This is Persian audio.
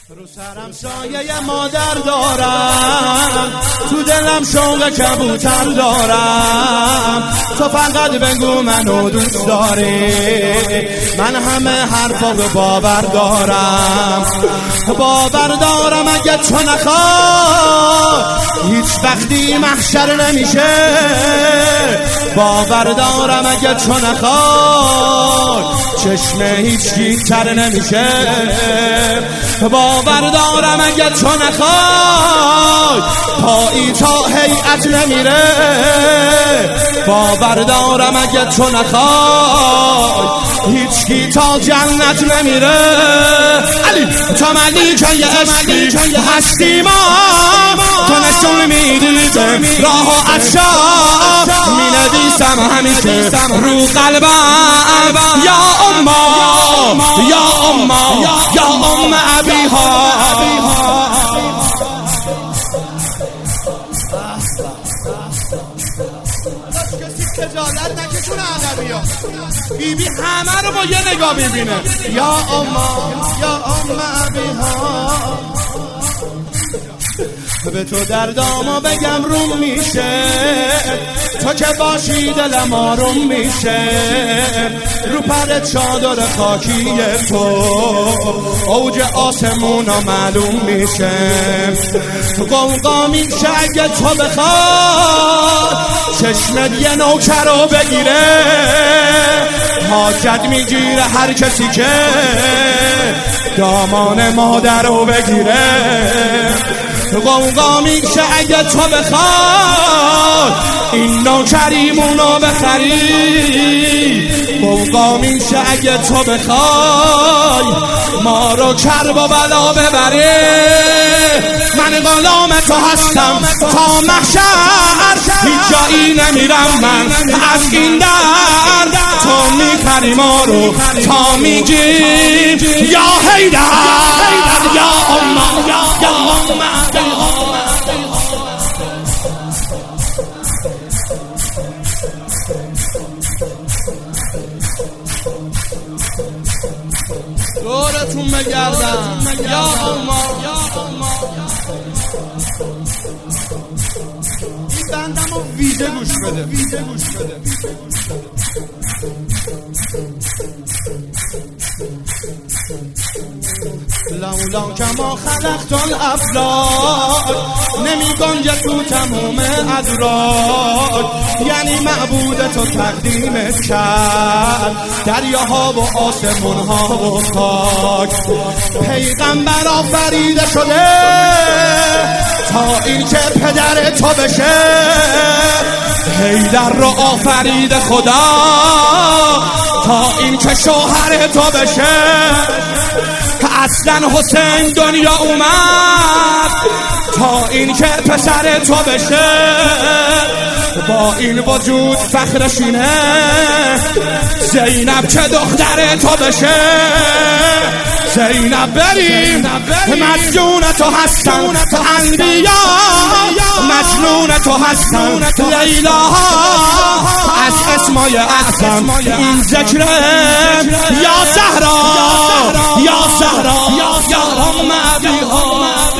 رو سرم سایه مادر دارم، تو دلم شوق کبوتر دارم. تو فقط بگو منو دوست داری، من همه حرفا رو باور دارم. باور دارم اگه تو نخوای هیچ وقتی محشر نمیشه. باور دارم اگه تو نخوای چشم هیچکی تر نمیشه. باور دارم اگه تو نخوای پایی تا هیئت نمیره. باور دارم اگه تو نخوای هیچکی تا جنت نمیره. علی تو ملیکه عشقی هستی، ما تو نشون میدی راه و عطشان مینویسم همیشه رو قلبم. یا اما یا اما یا ام ابیها. کسی خجالت نکشونه ادبیا، بیبی همه رو با یه نگاه میبینه. یا اما یا ام ابیها. به تو دردامو بگم روم میشه، تو که باشی دلم آروم میشه. رو پر چادر خاکی تو اوج آسمونا معلوم میشه. قوقا میشه اگه تو بخواد چشمت یه نوکر رو بگیره. حاجت میگیره هر کسی که دامان مادر رو بگیره. قوقا میشه اگه تو بخواد این نوکریمونو بخری. قوقا میشه اگه تو بخوای ما رو کرب و بلا ببری. من غلام تو هستم تا محشر، هیچ جایی نمیرم من از این در. تو میخری ما رو تا میگیم یا حیدر یا اما یا اما. دورتون بگردم یا اما. این بندم رو ویژه گوش بده. لولا کما خلقت الافلاک نمی گنجه تو تموم ادراک. یعنی معبود تو تقدیمت کرد دریاها و آسمونها و خاک. پیغمبر آفریده شده تا این که پدر تو بشه. حیدر رو آفریده خدا تا این که شوهر تو بشه. اصلا حسین دنیا اومد تا این که پسر تو بشه. با این وجود فخرشینه زینب که دختر تو بشه. زینب بریم مجنون تو هستن انبیا، مجنون تو هستن لیلاها. از اسمای اعظم این ذکره یا زهرا یا ام ابیها.